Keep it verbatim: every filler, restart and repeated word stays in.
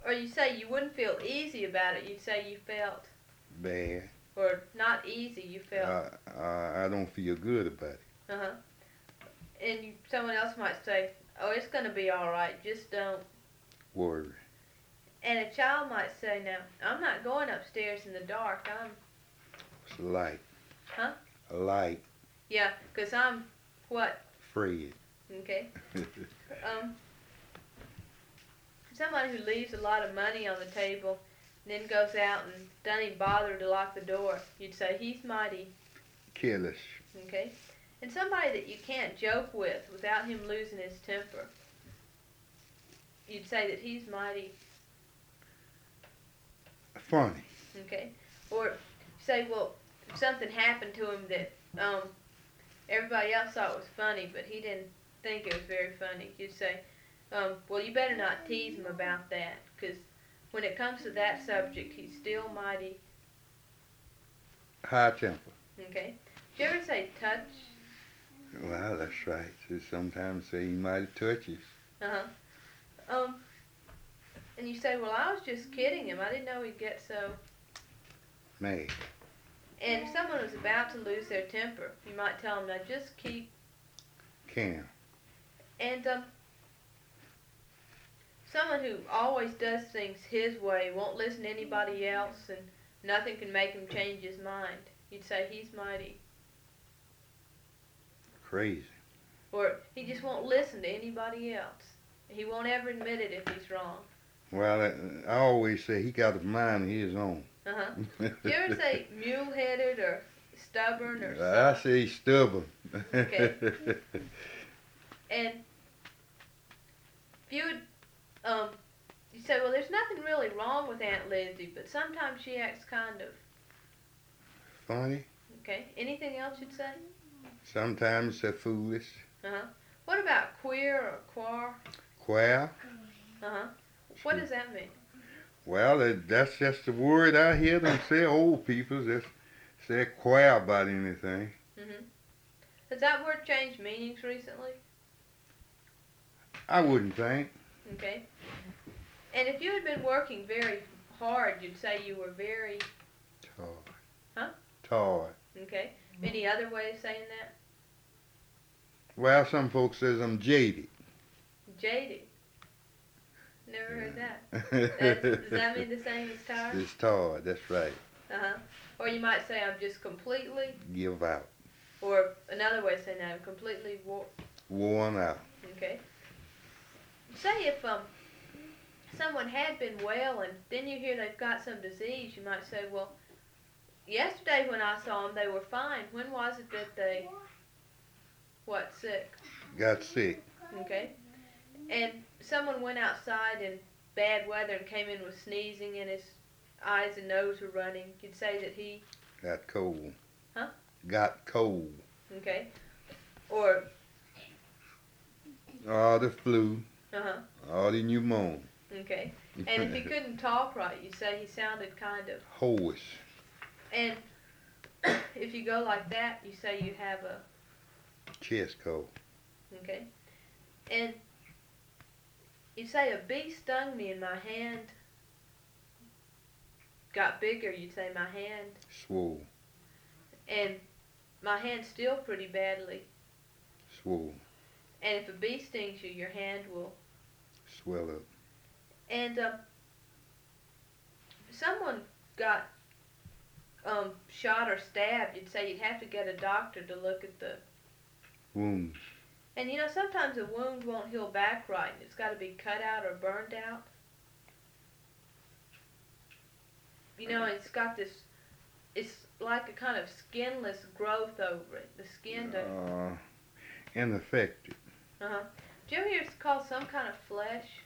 Or you say you wouldn't feel easy about it. You'd say you felt bad. Or not easy. You felt. Uh, uh, I don't feel good about it. Uh huh. And you, someone else might say, "Oh, it's gonna be all right. Just don't worry." And a child might say, "Now, I'm not going upstairs in the dark. I'm." It's a light. Huh? A light. Yeah, 'cause I'm what? Afraid. Okay. um. Somebody who leaves a lot of money on the table, and then goes out and doesn't even bother to lock the door. You'd say he's mighty careless. Okay. And somebody that you can't joke with without him losing his temper. You'd say that he's mighty funny. Okay. Or say, well, if something happened to him that um, everybody else thought was funny, but he didn't think it was very funny, you'd say, um, well, you better not tease him about that, because when it comes to that subject, he's still mighty high temper. Okay. Did you ever say touch? Well, that's right. So sometimes say he might touch you. Uh-huh. Um, and you say, well, I was just kidding him. I didn't know he'd get so mad. And if someone was about to lose their temper, you might tell them, now just keep calm. And um, someone who always does things his way, won't listen to anybody else, and nothing can make him change his mind. You'd say he's mighty crazy. Or he just won't listen to anybody else. He won't ever admit it if he's wrong. Well, I always say he got a mind of his own. Uh-huh. Do you ever say mule-headed or stubborn or something? I say stubborn. Okay. And if you would, um, you say, well, there's nothing really wrong with Aunt Lizzie, but sometimes she acts kind of funny. Okay. Anything else you'd say? Sometimes they're foolish. Uh-huh. What about queer or quar? Queer. Uh-huh. What does that mean? Well, that, that's just the word I hear them say. Old people just say queer about anything. Mm-hmm. Has that word changed meanings recently? I wouldn't think. Okay. And if you had been working very hard, you'd say you were very... Tired. Huh? Tired. Okay. Any other way of saying that? Well, some folks says I'm jaded. Jaded? Never heard that. That's, does that mean the same as tired? It's tired, that's right. Uh-huh. Or you might say I'm just completely... Give out. Or another way of saying that, I'm completely wor... worn out. Okay. Say if um someone had been well and then you hear they've got some disease, you might say, well, yesterday when I saw them, they were fine. When was it that they, what, sick? Got sick. Okay. And someone went outside in bad weather and came in with sneezing and his eyes and nose were running. You'd say that he... Got cold. Huh? Got cold. Okay. Or... All the flu. Uh-huh. All the pneumonia. Okay. And if he couldn't talk right, you say he sounded kind of... hoarse. And if you go like that, you say you have a... chest cold. Okay. And you say a bee stung me and my hand got bigger. You'd say my hand... swole. And my hand still pretty badly. Swole. And if a bee stings you, your hand will... swell up. And uh, if someone got um, shot or stabbed, you'd say you'd have to get a doctor to look at the... wounds. And you know, sometimes a wound won't heal back right. It's got to be cut out or burned out. You know, it's got this... It's like a kind of skinless growth over it. The skin doesn't... Uh, infected. Uh-huh. Do you ever hear it's called some kind of flesh?